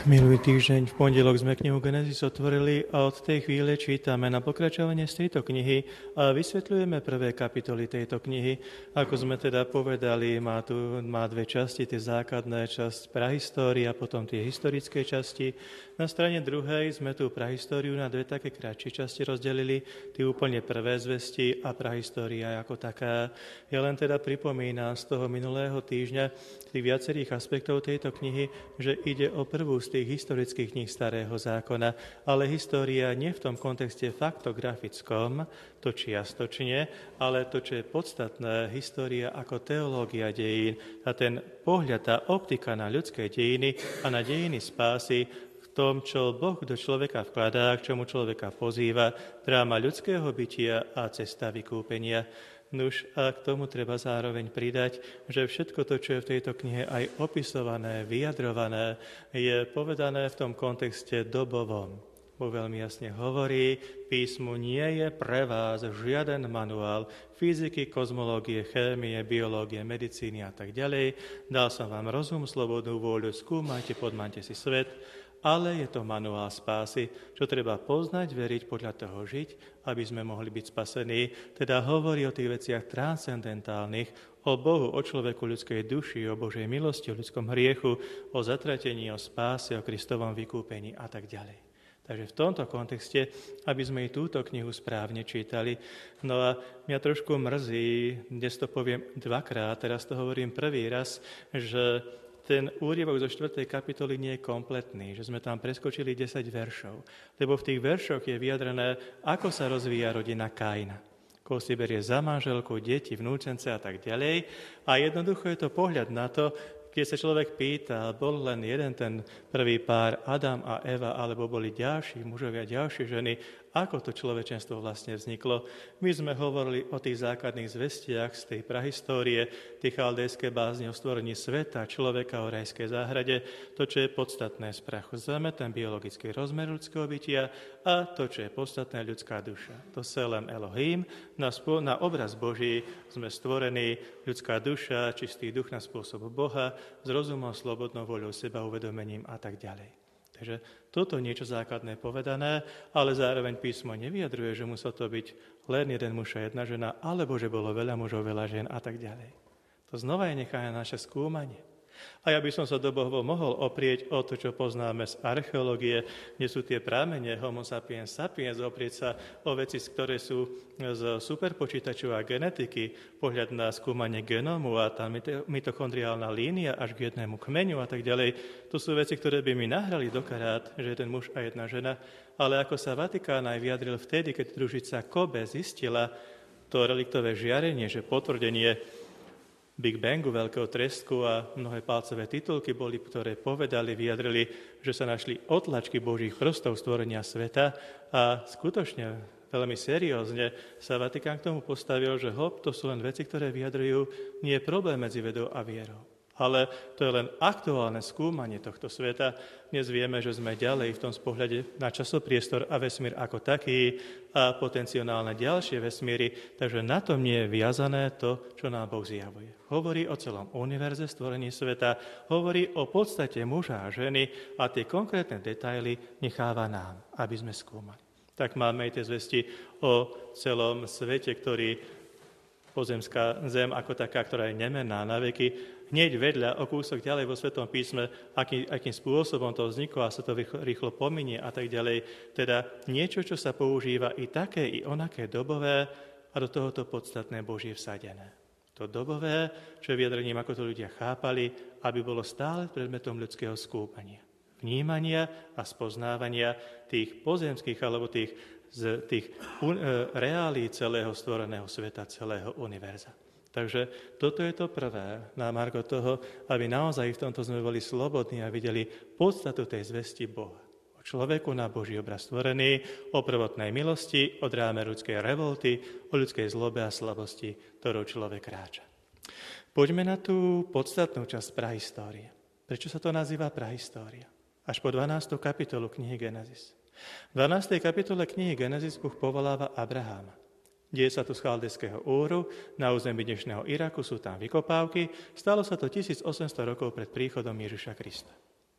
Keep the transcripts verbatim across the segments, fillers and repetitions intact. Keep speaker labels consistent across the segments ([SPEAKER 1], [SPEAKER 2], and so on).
[SPEAKER 1] Minulý týždeň v pondelok sme knihu Genesis otvorili a od tej chvíle čítame na pokračovanie z tejto knihy a vysvetľujeme prvé kapitoly tejto knihy. Ako sme teda povedali, má tu má dve časti, tie základné časť prahistórie a potom tie historické časti. Na strane druhej sme tu prahistóriu na dve také kratšie časti rozdelili, tie úplne prvé zvesti a prahistória ako taká. Ja len teda pripomínam z toho minulého týždňa tých viacerých aspektov tejto knihy, že ide o prvú z tých historických kníh Starého zákona, ale história nie v tom kontexte faktografickom, to čiastočne, ale to, čo je podstatné, história ako teológia dejín a ten pohľad, tá optika na ľudské dejiny a na dejiny spásy v tom, čo Boh do človeka vkladá, k čomu človeka pozýva, dráma ľudského bytia a cesta vykúpenia. Nuž a k tomu treba zároveň pridať, že všetko to, čo je v tejto knihe aj opisované, vyjadrované, je povedané v tom kontexte dobovom. Boh veľmi jasne hovorí, písmu nie je pre vás žiaden manuál fyziky, kozmológie, chémie, biológie, medicíny a tak ďalej. Dal som vám rozum, slobodnú vôľu, skúmajte, podmante si svet, ale je to manuál spásy, čo treba poznať, veriť, podľa toho žiť, aby sme mohli byť spasení. Teda hovorí o tých veciach transcendentálnych, o Bohu, o človeku, ľudskej duši, o Božej milosti, o ľudskom hriechu, o zatratení, o spáse, o Kristovom vykúpení a tak ďalej. Takže v tomto kontexte, aby sme i túto knihu správne čítali. No a mňa trošku mrzí, dnes to poviem dvakrát, teraz to hovorím prvý raz, že ten úryvok zo štvrtej kapitoly nie je kompletný, že sme tam preskočili desať veršov, lebo v tých veršoch je vyjadrené, ako sa rozvíja rodina Kaina. Koho si berie za manželku, deti, vnúčence a tak ďalej. A jednoducho je to pohľad na to, keď sa človek pýta, bol len jeden ten prvý pár, Adam a Eva, alebo boli ďalší mužovia, ďalšie ženy, ako to človečenstvo vlastne vzniklo. My sme hovorili o tých základných zvestiach z tej prahistórie, tie chaldejské bázne o stvorení sveta, človeka, o rajskej záhrade, to, čo je podstatné z prachu zeme, ten biologický rozmer ľudského bytia a to, čo je podstatné, ľudská duša. To Selem Elohim, na, spo- na obraz Boží sme stvorení, ľudská duša, čistý duch na spôsob Boha, s rozumom, slobodnou voľou, seba uvedomením a tak ďalej. Takže toto niečo základné povedané, ale zároveň písmo nevyjadruje, že musel to byť len jeden muž a jedna žena, alebo že bolo veľa mužov, veľa žien a tak ďalej. To znova je nechá na naše skúmanie. A ja by som sa dobovo mohol oprieť o to, čo poznáme z archeológie, kde sú tie prámene Homo sapiens sapiens, oprieť sa o veci, ktoré sú z superpočítačov a genetiky, pohľad na skúmanie genómu a tá mitochondriálna línia až k jednému kmeňu a tak ďalej. To sú veci, ktoré by mi nahrali do karát, že jeden muž a jedna žena, ale ako sa Vatikán aj vyjadril vtedy, keď družica Kobe zistila to reliktové žiarenie, že potvrdenie Big Bangu, veľkého tresku a mnohé palcové titulky boli, ktoré povedali, vyjadrili, že sa našli otlačky Božích prstov stvorenia sveta a skutočne veľmi seriózne sa Vatikán k tomu postavil, že hop, to sú len veci, ktoré vyjadrujú, nie je problém medzi vedou a vierou. Ale to je len aktuálne skúmanie tohto sveta. Dnes vieme, že sme ďalej v tom pohľade na časopriestor a vesmír ako taký a potenciálne ďalšie vesmíry, takže na tom nie je viazané to, čo nám Boh zjavuje. Hovorí o celom univerze, stvorení sveta, hovorí o podstate muža a ženy a tie konkrétne detaily necháva nám, aby sme skúmali. Tak máme aj tie zvesti o celom svete, ktorý pozemská zem ako taká, ktorá je nemenná na veky, hneď vedľa, o kúsok ďalej vo Svetom písme, aký, akým spôsobom to vzniklo a sa to rýchlo, rýchlo pominie a tak ďalej. Teda niečo, čo sa používa i také, i onaké dobové a do tohoto podstatné Božie vsadené. To dobové, čo je vyjadrením, ako to ľudia chápali, aby bolo stále predmetom ľudského skúmania, vnímania a spoznávania tých pozemských alebo tých, z tých un, e, reálií celého stvoreného sveta, celého univerza. Takže toto je to prvé, na margo toho, aby naozaj v tomto sme boli slobodní a videli podstatu tej zvesti Boha. O človeku na Boží obraz stvorený, o prvotnej milosti, o dráme ľudskej revolty, o ľudskej zlobe a slabosti, ktorou človek kráča. Poďme na tú podstatnú časť prahistórie. Prečo sa to nazýva prahistória? Až po dvanástu kapitolu knihy Genesis. V dvanástej kapitole knihy Genesis Boh povoláva Abraháma. Deje sa tu z Chaldejského Úru, na území dnešného Iraku sú tam vykopávky, stalo sa to tisícosemsto rokov pred príchodom Ježiša Krista.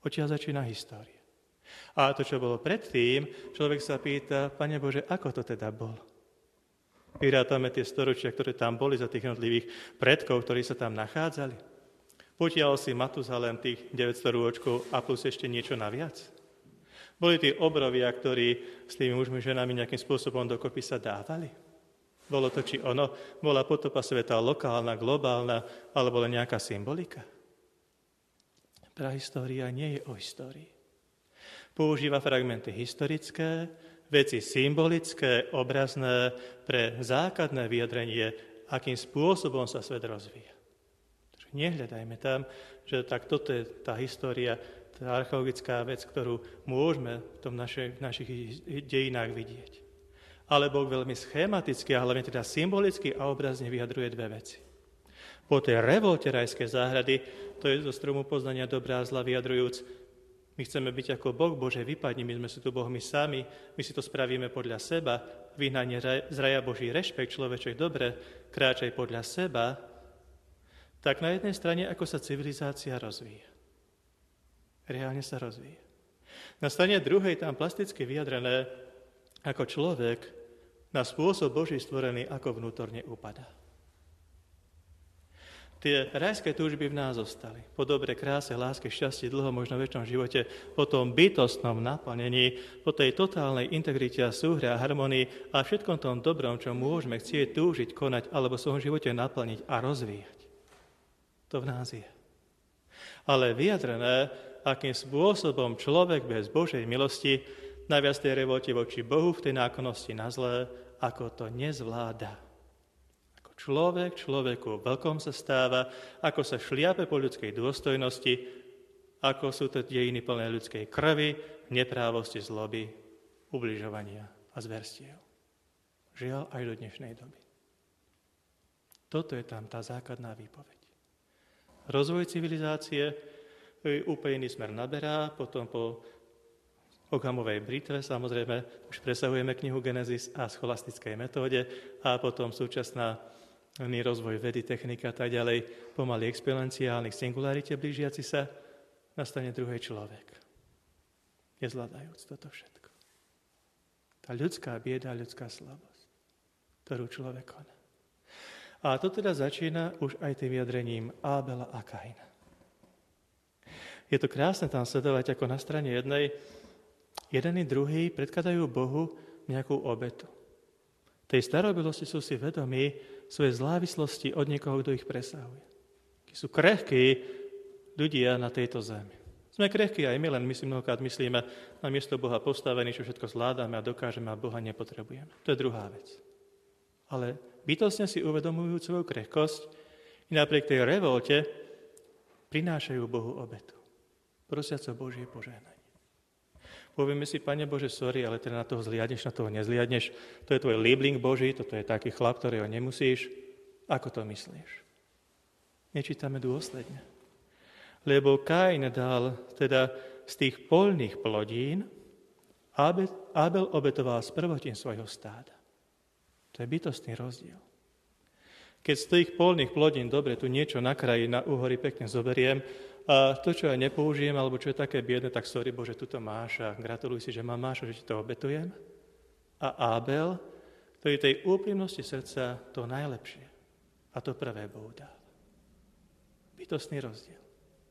[SPEAKER 1] Odtiaľ začína história. A to, čo bolo predtým, človek sa pýta, Pane Bože, ako to teda bolo? Vyrátame tie storočia, ktoré tam boli za tých jednotlivých predkov, ktorí sa tam nachádzali. Potiahol si Matuzalem tých deväťsto rôčkov a plus ešte niečo naviac. Boli tí obrovia, ktorí s tými mužmi ženami nejakým spôsobom dokopy sa dávali. Bolo to, či ono, bola potopa sveta lokálna, globálna, alebo len nejaká symbolika. Prahistória nie je o histórii. Používa fragmenty historické, veci symbolické, obrazné pre základné vyjadrenie, akým spôsobom sa svet rozvíja. Takže nehľadajme tam, že tak toto je tá história, tá archeologická vec, ktorú môžeme v tom našich, našich dejinách vidieť. Ale Boh veľmi schematicky a hlavne teda symbolicky a obrazne vyjadruje dve veci. Po tej revolte rajskej záhrady, to je zo stromu poznania dobrá a zla vyjadrujúc, my chceme byť ako Boh, Bože, vypadni, my sme si tu Bohmi sami, my si to spravíme podľa seba, vyhnanie z raja Boží rešpekt, človeček dobre, kráčaj podľa seba, tak na jednej strane, ako sa civilizácia rozvíja. Reálne sa rozvíja. Na strane druhej tam plasticky vyjadrené, ako človek na spôsob Boží stvorený, ako vnútorne upadá. Tie rajské túžby v nás zostali. Po dobre, kráse, láske, šťastie, dlho, možno väčšom živote, po tom bytostnom naplnení, po tej totálnej integrite a súhre a harmonii a všetkom tom dobrom, čo môžeme chcieť, túžiť, konať alebo v svojom živote naplniť a rozvíjať. To v nás je. Ale vyjadrené, akým spôsobom človek bez Božej milosti naviac tej revolte voči Bohu v tej nákonnosti na zlé, ako to nezvláda. Človek človeku veľkom sa stáva, ako sa šliape po ľudskej dôstojnosti, ako sú to dejiny plné ľudskej krvi, neprávosti, zloby, ubližovania a zverstiev. Žiaľ aj do dnešnej doby. Toto je tam tá základná výpoveď. Rozvoj civilizácie úplne iný smer naberá, potom po Okhamovej britve, samozrejme, už presahujeme knihu Genesis a scholastickej metóde a potom súčasná rozvoj vedy, technika a tak ďalej, pomaly exponenciálnych singularite blížiaci sa, nastane druhý človek. Nezvládajúc toto všetko. Tá ľudská bieda, ľudská slabosť, ktorú človek koná. A to teda začína už aj tým vyjadrením Ábela a Kaina. Je to krásne tam sledovať, ako na strane jednej jeden i druhý predkladajú Bohu nejakú obetu. Tej starobilosti sú si vedomí svoje závislosti od niekoho, kto ich presahuje. Sú krehkí ľudia na tejto zemi. Sme krehkí aj my, len my si mnohokrát myslíme, na miesto Boha postavení, čo všetko zvládame a dokážeme a Boha nepotrebujeme. To je druhá vec. Ale bytostne si uvedomujú svoju krehkosť i napriek tej revolte prinášajú Bohu obetu. Prosiac o Božie požehnanie. Povieme si, Pane Bože, sorry, ale teda na toho zliadneš, na toho nezliadneš. To je tvoj líbling Boží, toto je taký chlap, ktorého nemusíš. Ako to myslíš? Nečítame dôsledne. Lebo Kain dal teda z tých poľných plodín, Abel obetoval z prvotín svojho stáda. To je bytostný rozdiel. Keď z tých poľných plodín, dobre, tu niečo na kraji, na úhory pekne zoberiem, a to, čo ja nepoužijem, alebo čo je také biedne, tak sorry Bože, tu to máš a gratuluj si, že ma máš a že ti to obetujem. A Abel, ktorý tej úprimnosti srdca to najlepšie a to prvé Bohu dal. Bytostný rozdiel.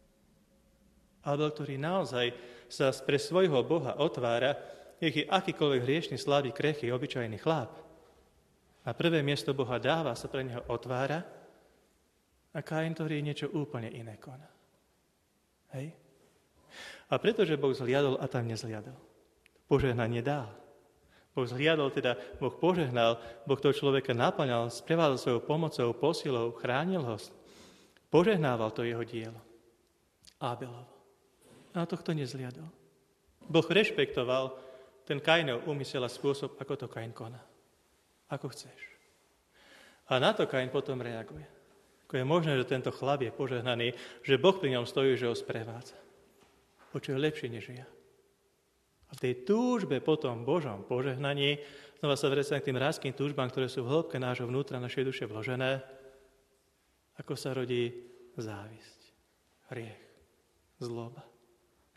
[SPEAKER 1] Abel, ktorý naozaj sa pre svojho Boha otvára, nech je akýkoľvek hriešný, slabý, krehký, obyčajný chlap. A prvé miesto Boha dáva, sa pre neho otvára a Kain, ktorý niečo úplne iné koná. Hej? A pretože Boh zhliadol a tam nezhliadol. Požehnanie dal. Boh zhliadol, teda Boh požehnal, Boh toho človeka naplňal, sprevádzal svojou pomocou, posilou, chránil ho. Požehnával to jeho dielo. Ábelovo. A tohto nezhliadol. Boh rešpektoval ten Kainov úmysel a spôsob, ako to Kain koná. Ako chceš. A na to Kain potom reaguje. Ako je možné, že tento chlap je požehnaný, že Boh pri ňom stojí, že ho sprevádza. Počuje lepšie než ja. A v tej túžbe po tom Božom požehnaní, znova sa vraciam k tým rázkým túžbám, ktoré sú v hĺbke nášho vnútra, našej duše vložené, ako sa rodí závisť, hriech, zloba,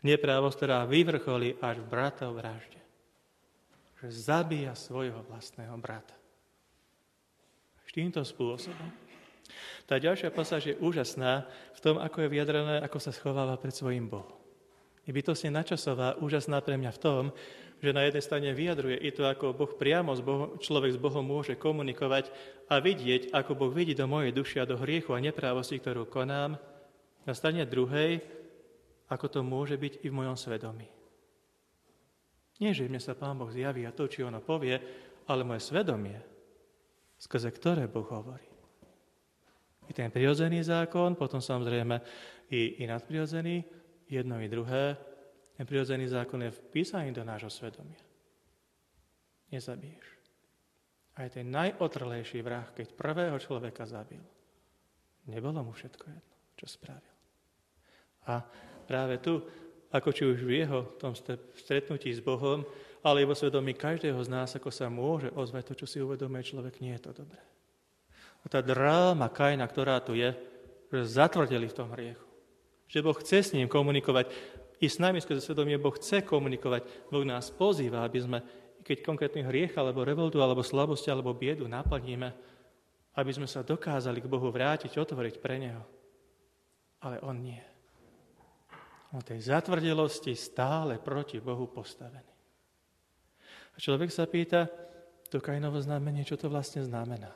[SPEAKER 1] Neprávosť, ktorá vyvrcholí až v bratov vražde. Že zabíja svojho vlastného brata. Až týmto spôsobom. Tá ďalšia pasáž je úžasná v tom, ako je vyjadrené, ako sa schováva pred svojím Bohom. Je bytostne načasová, úžasná pre mňa v tom, že na jednej strane vyjadruje i to, ako Boh priamo s Bohom, človek s Bohom môže komunikovať a vidieť, ako Boh vidí do mojej duši a do hriechu a neprávosti, ktorú konám. Na strane druhej, ako to môže byť i v mojom svedomí. Nie, že mne sa Pán Boh zjaví a to, či ono povie, ale moje svedomie, skrze ktoré Boh hovorí. I ten prirodzený zákon, potom samozrejme i, i nadprirodzený, jedno i druhé. Ten prirodzený zákon je vpísaný do nášho svedomia. Nezabiješ. Aj ten najotrlejší vrah, keď prvého človeka zabil, nebolo mu všetko jedno, čo spravil. A práve tu, ako či už v jeho tom stretnutí s Bohom, ale vo svedomí každého z nás, ako sa môže ozvať to, čo si uvedomuje človek, nie je to dobré. A tá dráma Kaina, ktorá tu je, že zatvrdili v tom hriechu. Že Boh chce s ním komunikovať. I s nami skrze svedomie Boh chce komunikovať. Boh nás pozýva, aby sme, keď konkrétny hriech, alebo revoltu, alebo slabosť, alebo biedu naplníme, aby sme sa dokázali k Bohu vrátiť, otvoriť pre Neho. Ale on nie. On tej zatvrdelosti stále proti Bohu postavený. A človek sa pýta, to Kainovo znamenie, čo to vlastne znamená?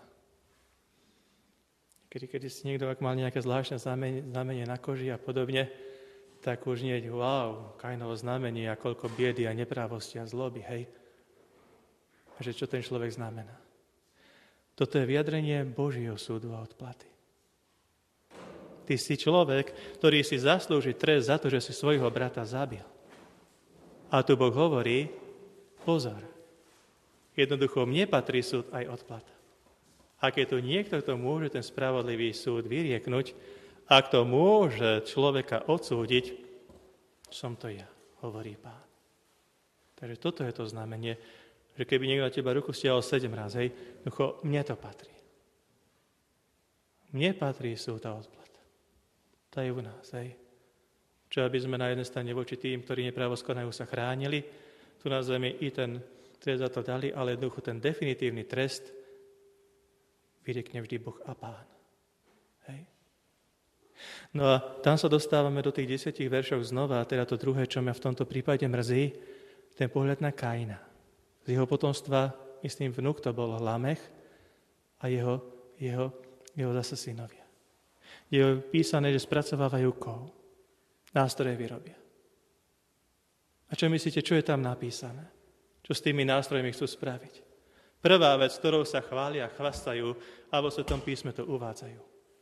[SPEAKER 1] Kedy, kedy si niekto, ak mal nejaké zvláštne znamenie, znamenie na koži a podobne, tak už nie je, wow, Kainovo znamenie a koľko biedy a neprávosti a zloby, hej. A že čo ten človek znamená? Toto je vyjadrenie Božieho súdu a odplaty. Ty si človek, ktorý si zaslúži trest za to, že si svojho brata zabil. A tu Boh hovorí, pozor, jednoducho mne patrí súd aj odplata. Ak je tu niekto, kto môže ten spravodlivý súd vyrieknúť, a kto môže človeka odsúdiť, som to ja, hovorí Pán. Takže toto je to znamenie, že keby niekto na teba ruku stiahol sedem raz, hej, jednoducho mne to patrí. Mne patrí súd a odplata. To je u nás, hej. Čo aby sme na jednej strane voči tým, ktorí neprávosť konajú, sa chránili, tu na zemi i ten trest za to dali, ale jednoducho ten definitívny trest vyriekne vždy Boh a Pán. Hej. No a tam sa dostávame do tých desiatich veršov znova, a teda to druhé, čo mňa v tomto prípade mrzí, ten pohľad na Kaina. Z jeho potomstva, myslím, vnuk to bol Lamech a jeho, jeho, jeho zase synovia. Je písané, že spracovávajú kov. Nástroje vyrobia. A čo myslíte, čo je tam napísané? Čo s tými nástrojmi chcú spraviť? Prvá vec, ktorou sa chvália a chvastajú, a vo Svetom písme to uvádzajú.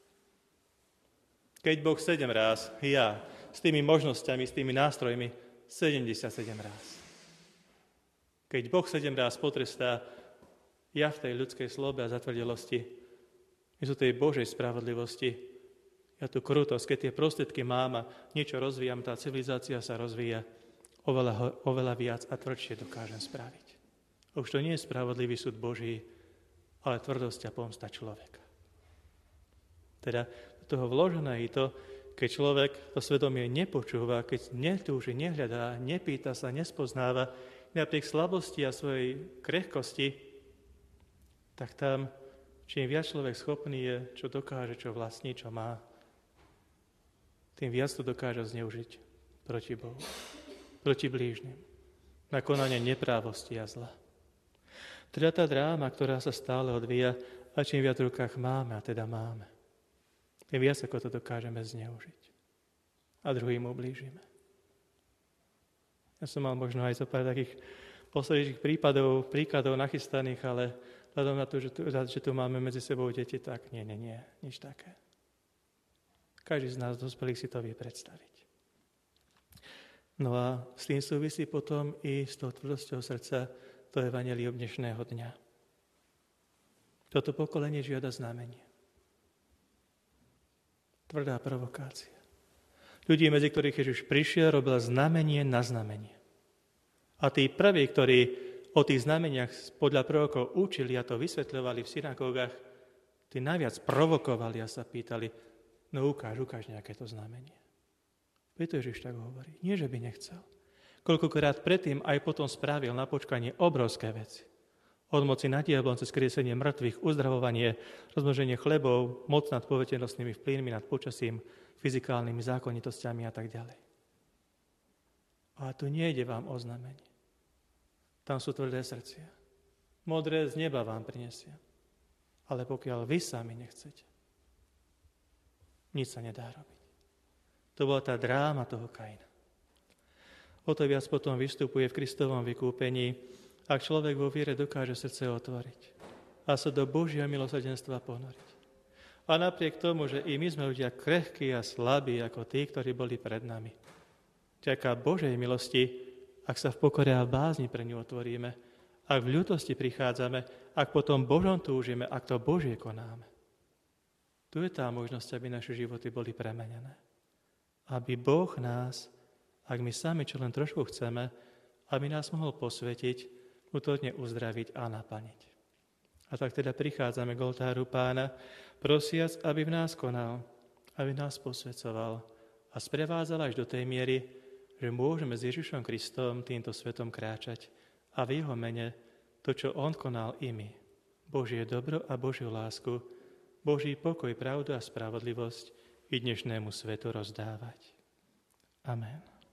[SPEAKER 1] Keď Boh sedem ráz, ja, s tými možnosťami, s tými nástrojmi, sedemdesiatsedem ráz. Keď Boh sedem ráz potrestá, ja v tej ľudskej slobe a zatvrdelosti, miesto tej Božej spravodlivosti, ja tu krutosť, keď tie prostriedky mám a niečo rozvíjam, tá civilizácia sa rozvíja, oveľa, oveľa viac a tvrdšie dokážem spraviť. Už to nie je spravodlivý súd Boží, ale tvrdosť a pomsta človeka. Teda do toho vložené je to, keď človek to svedomie nepočúva, keď netúži, nehľadá, nepýta sa, nespoznáva, napriek slabosti a svojej krehkosti, tak tam, čím viac človek schopný je, čo dokáže, čo vlastní, čo má, tým viac to dokáže zneužiť proti Bohu, proti blížnym, na konanie neprávosti a zla. Teda tá dráma, ktorá sa stále odvíja, a čím viac v rukách máme, a teda máme, tým viac ako to dokážeme zneužiť. A druhým ublížime. Ja som mal možno aj zo pár takých posledných prípadov, príkladov nachystaných, ale vzhľadom na to, že tu, že tu máme medzi sebou deti, tak nie, nie, nie, nič také. Každý z nás dospelých si to vie predstaviť. No a s tým súvisí potom i s tou tvrdosťou srdca to evanjelium dnešného dňa. Toto pokolenie žiada znamenie. Tvrdá provokácia. Ľudí, medzi ktorých Ježiš prišiel, robil znamenie na znamenie. A tí prví, ktorí o tých znameniach podľa prorokov učili a to vysvetľovali v synagógach, tí najviac provokovali a sa pýtali, no ukáž, ukáž nejaké to znamenie. Preto Ježiš tak hovorí. Nie, že by nechcel. Koľkokrát predtým aj potom spravil na počkanie obrovské veci. Od moci nad diablom cez kriesenie mŕtvych, uzdravovanie, rozmnoženie chlebov, moc nad poveternostnými vplyvmi, nad počasím, fyzikálnymi zákonitosťami a tak ďalej. A tu nejde vám o znamenie. Tam sú tvrdé srdcia. Modré z neba vám prinesie. Ale pokiaľ vy sami nechcete, nič sa nedá robiť. To bola tá dráma toho Kaina. O to viac potom vystupuje v Kristovom vykúpení, ak človek vo viere dokáže srdce otvoriť a sa do Božieho milosrdenstva ponoriť. A napriek tomu, že i my sme ľudia krehkí a slabí ako tí, ktorí boli pred nami. Vďaka Božej milosti, ak sa v pokore a bázni pre ňu otvoríme, ak v ľútosti prichádzame, ak potom Božom túžime, ak to Božie konáme. Tu je tá možnosť, aby naše životy boli premenené. Aby Boh nás, ak my sami čo len trošku chceme, aby nás mohol posvetiť, vnútorne uzdraviť a naplniť. A tak teda prichádzame k oltáru Pána, prosiac, aby v nás konal, aby nás posvedcoval a sprevádzal až do tej miery, že môžeme s Ježišom Kristom týmto svetom kráčať a v jeho mene to, čo on konal i my. Božie dobro a Božiu lásku, Boží pokoj, pravdu a spravodlivosť i dnešnému svetu rozdávať. Amen.